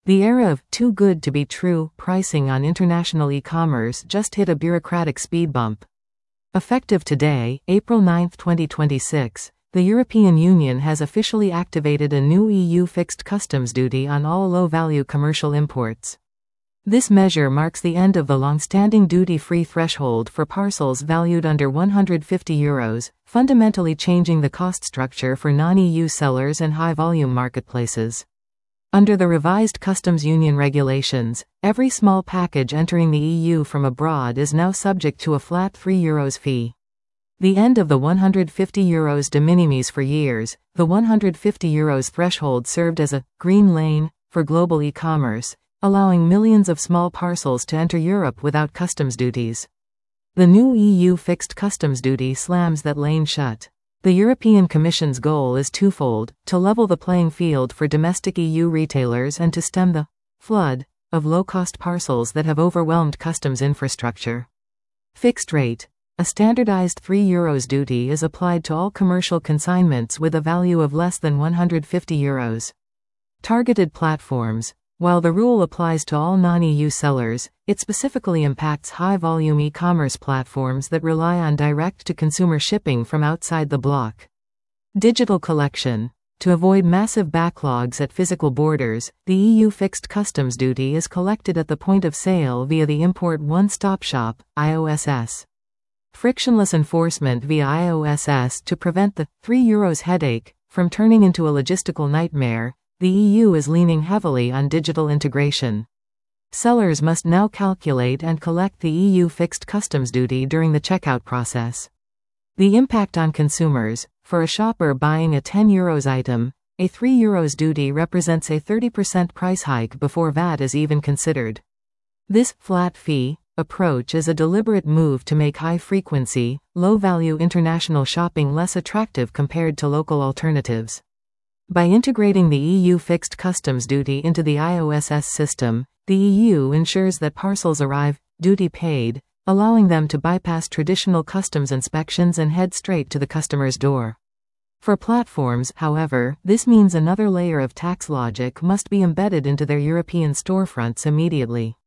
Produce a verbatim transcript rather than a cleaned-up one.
The era of too good to be true pricing on international e-commerce just hit a bureaucratic speed bump. Effective today, April ninth twenty twenty-six, the European Union has officially activated a new E U fixed customs duty on all low-value commercial imports. This measure marks the end of the long-standing duty-free threshold for parcels valued under one hundred fifty euros, fundamentally changing the cost structure for non-E U sellers and high-volume marketplaces. Under the revised Customs Union regulations, every small package entering the E U from abroad is now subject to a flat three euros fee. The end of the one hundred fifty euros de minimis for years, the one hundred fifty euros threshold served as a green lane for global e-commerce, allowing millions of small parcels to enter Europe without customs duties. The new E U fixed customs duty slams that lane shut. The European Commission's goal is twofold: to level the playing field for domestic E U retailers and to stem the flood of low-cost parcels that have overwhelmed customs infrastructure. Fixed rate. A standardized three euros duty is applied to all commercial consignments with a value of less than one hundred fifty euros. Targeted platforms. While the rule applies to all non-E U sellers, it specifically impacts high-volume e-commerce platforms that rely on direct-to-consumer shipping from outside the bloc. Digital collection. To avoid massive backlogs at physical borders, the E U fixed customs duty is collected at the point of sale via the Import One-Stop Shop (I O S S). Frictionless enforcement via I O S S to prevent the three euros headache from turning into a logistical nightmare. The E U is leaning heavily on digital integration. Sellers must now calculate and collect the E U fixed customs duty during the checkout process. The impact on consumers. For a shopper buying a ten euros item, a three euros duty represents a thirty percent price hike before V A T is even considered. This flat fee approach is a deliberate move to make high-frequency, low-value international shopping less attractive compared to local alternatives. By integrating the E U fixed customs duty into the I O S S system, the E U ensures that parcels arrive duty paid, allowing them to bypass traditional customs inspections and head straight to the customer's door. For platforms, however, this means another layer of tax logic must be embedded into their European storefronts immediately.